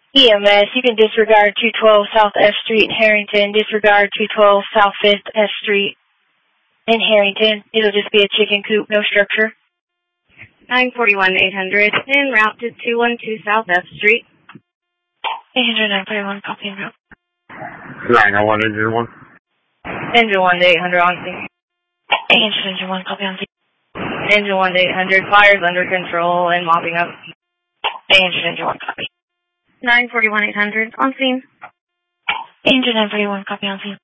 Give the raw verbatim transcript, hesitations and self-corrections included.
E M S, you can disregard two twelve South F Street in Harrington, disregard two twelve South fifth F Street in Harrington. It'll just be a chicken coop, no structure. nine forty-one eight hundred, en route to two one two South F Street. eight hundred, nine forty-one, copy and route. nine oh one, engine one. Engine one to eight hundred on scene. eight hundred, engine one, copy on scene. Engine one to eight hundred, fire's under control and mopping up. eight hundred, engine one, copy. nine forty-one eight hundred, on scene. eight hundred, nine forty-one, copy on scene.